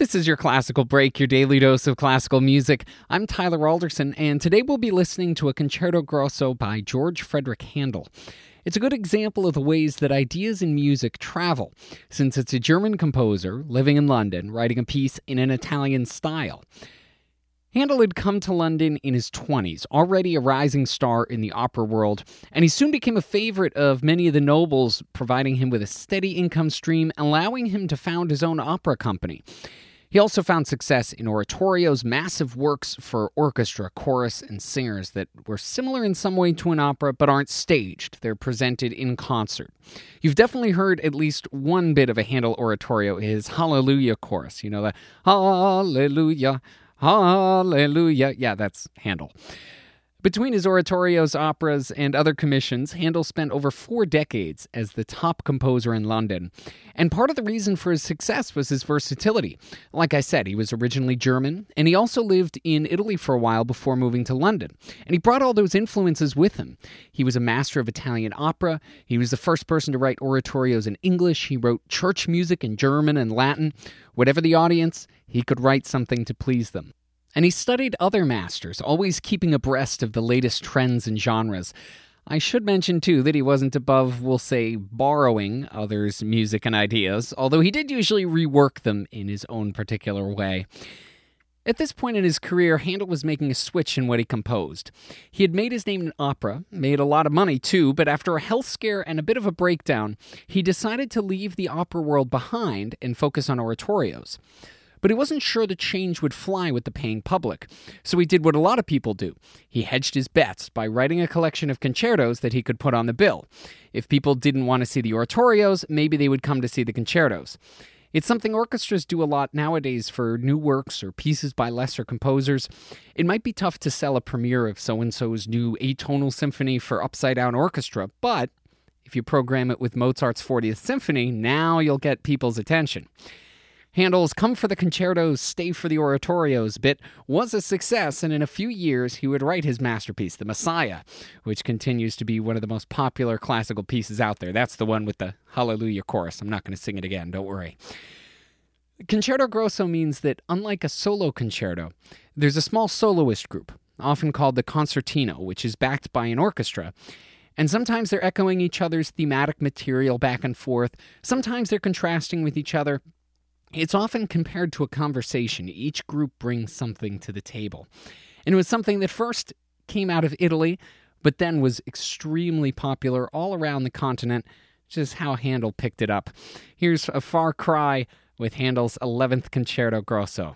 This is your Classical Break, your daily dose of classical music. I'm Tyler Alderson, and today we'll be listening to a Concerto Grosso by George Frederick Handel. It's a good example of the ways that ideas in music travel, since it's a German composer living in London, writing a piece in an Italian style. Handel had come to London in his 20s, already a rising star in the opera world, and he soon became a favorite of many of the nobles, providing him with a steady income stream, allowing him to found his own opera company. He also found success in oratorios, massive works for orchestra, chorus, and singers that were similar in some way to an opera, but aren't staged. They're presented in concert. You've definitely heard at least one bit of a Handel oratorio, his Hallelujah chorus. You know, the Hallelujah, Hallelujah. Yeah, that's Handel. Between his oratorios, operas, and other commissions, Handel spent over 4 decades as the top composer in London. And part of the reason for his success was his versatility. Like I said, he was originally German, and he also lived in Italy for a while before moving to London. And he brought all those influences with him. He was a master of Italian opera. He was the first person to write oratorios in English. He wrote church music in German and Latin. Whatever the audience, he could write something to please them. And he studied other masters, always keeping abreast of the latest trends and genres. I should mention, too, that he wasn't above, we'll say, borrowing others' music and ideas, although he did usually rework them in his own particular way. At this point in his career, Handel was making a switch in what he composed. He had made his name in opera, made a lot of money, too, but after a health scare and a bit of a breakdown, he decided to leave the opera world behind and focus on oratorios. But he wasn't sure the change would fly with the paying public, so he did what a lot of people do. He hedged his bets by writing a collection of concertos that he could put on the bill. If people didn't want to see the oratorios, maybe they would come to see the concertos. It's something orchestras do a lot nowadays for new works or pieces by lesser composers. It might be tough to sell a premiere of so-and-so's new atonal symphony for upside-down orchestra, but if you program it with Mozart's 40th Symphony, now you'll get people's attention. Handel's Come for the Concertos, Stay for the Oratorios bit was a success, and in a few years he would write his masterpiece, The Messiah, which continues to be one of the most popular classical pieces out there. That's the one with the Hallelujah chorus. I'm not going to sing it again, don't worry. Concerto Grosso means that, unlike a solo concerto, there's a small soloist group, often called the concertino, which is backed by an orchestra. And sometimes they're echoing each other's thematic material back and forth. Sometimes they're contrasting with each other. It's often compared to a conversation. Each group brings something to the table. And it was something that first came out of Italy, but then was extremely popular all around the continent, which is how Handel picked it up. Here's a far cry with Handel's 11th Concerto Grosso.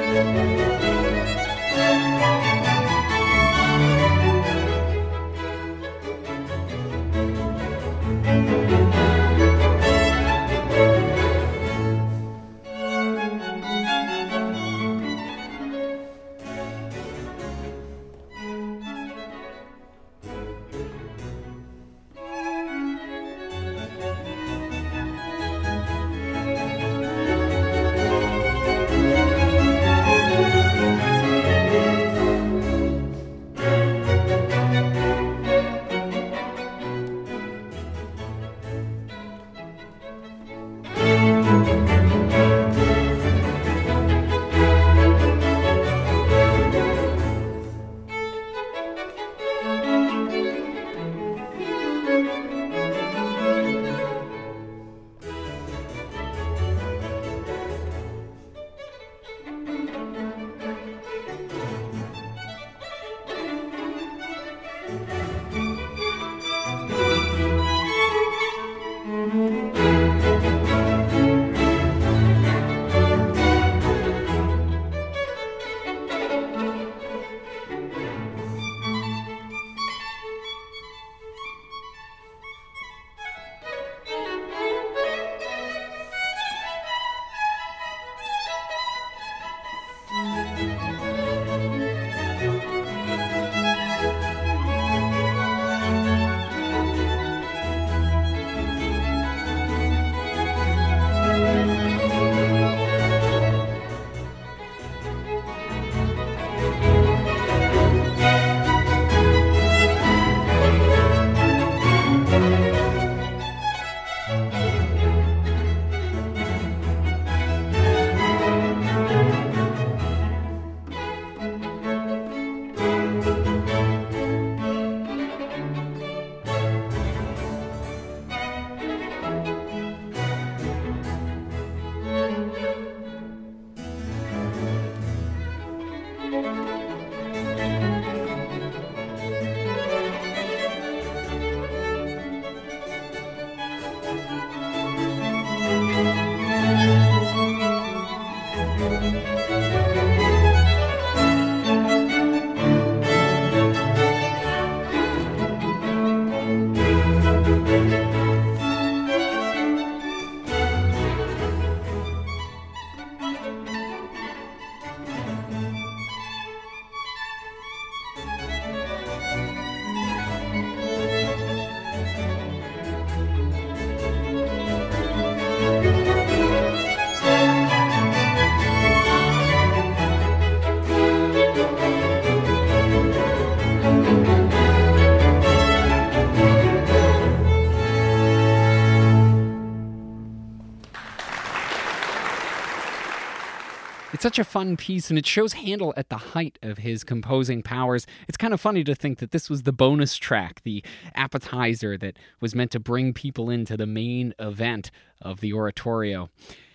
It's such a fun piece, and it shows Handel at the height of his composing powers. It's kind of funny to think that this was the bonus track, the appetizer that was meant to bring people into the main event of the oratorio.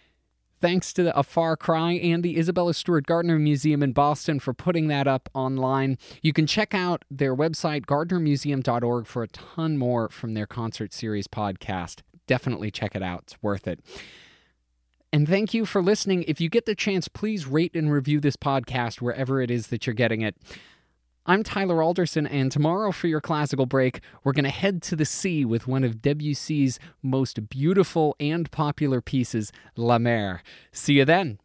Thanks to A Far Cry and the Isabella Stewart Gardner Museum in Boston for putting that up online. You can check out their website, gardnermuseum.org, for a ton more from their concert series podcast. Definitely check it out. It's worth it. And thank you for listening. If you get the chance, please rate and review this podcast wherever it is that you're getting it. I'm Tyler Alderson, and tomorrow for your classical break, we're going to head to the sea with one of Debussy's most beautiful and popular pieces, La Mer. See you then.